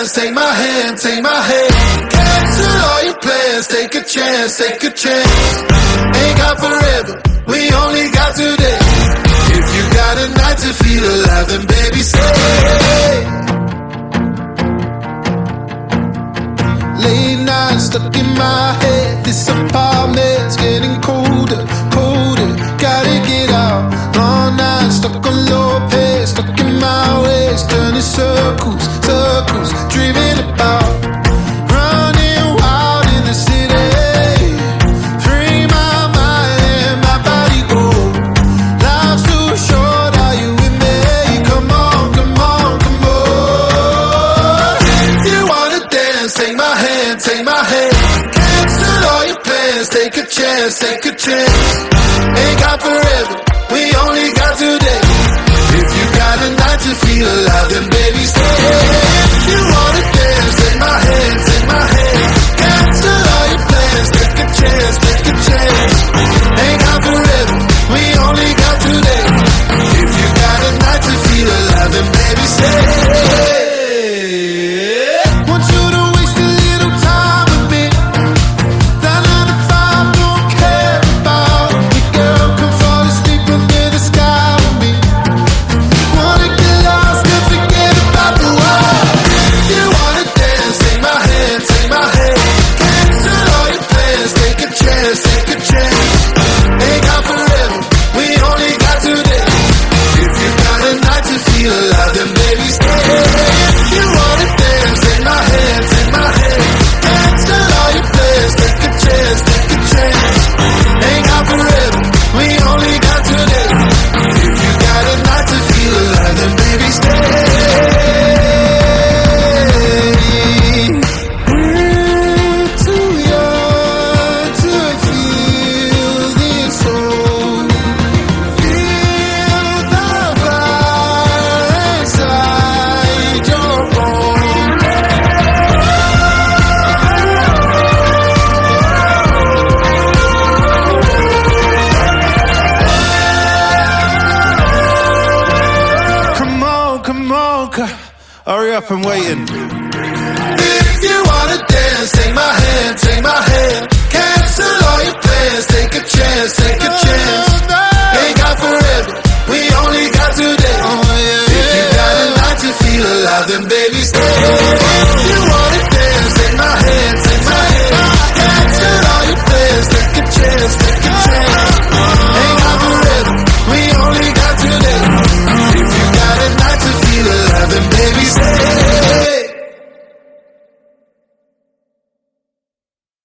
dance, take my hand, take my hand. Cancel all your plans, take a chance, take a chance. Ain't got forever, we only got today. If you got a night to feel alive, then baby stay. Late night stuck in my head, this apartment's getting colder, colder. Gotta get out, long night stuck on low pace, stuck in my ways, turning circles, circles, dreaming about running wild in the city. Free my mind, let my body go. Life's too short, are you with me? Come on, come on, come on. If you wanna dance, take my hand, take my hand. Cancel all your plans, take a chance, take a chance. Ain't got forever, we only got today. If you got a night to feel alive, then baby stay. If you wanna dance, take my hand, take my hand. Cancel all your plans, take a chance, take a chance. Ain't got forever, we only got today. If you got a night to feel alive, then baby stay. Want you to waste a little time with me. That 9 to 5 don't care about me, girl. Come fall asleep under the sky with me. Wanna get lost and forget about the world. If you wanna dance, take my hand, take my hand. Cancel all your plans, take a chance, take a chance. Ain't got forever, we only got today. If you got a night to feel alive, then baby stay. If you wanna dance, take my hand, take my hand. Cancel all your plans, take a chance, take a chance. Ain't got forever, we only got today. If you got a night to feel alive, then baby stay. We're too young to feel this soul. Feel the fire inside your bones. Come on, hurry up, I'm waiting. If you wanna dance, take my hand, take my hand. Cancel all your plans, take a chance, take a chance. Ain't got forever, we only got today. If you got a night to feel alive, then baby stay. If you wanna dance, take my hand, take my hand. Cancel all your plans, take a chance, take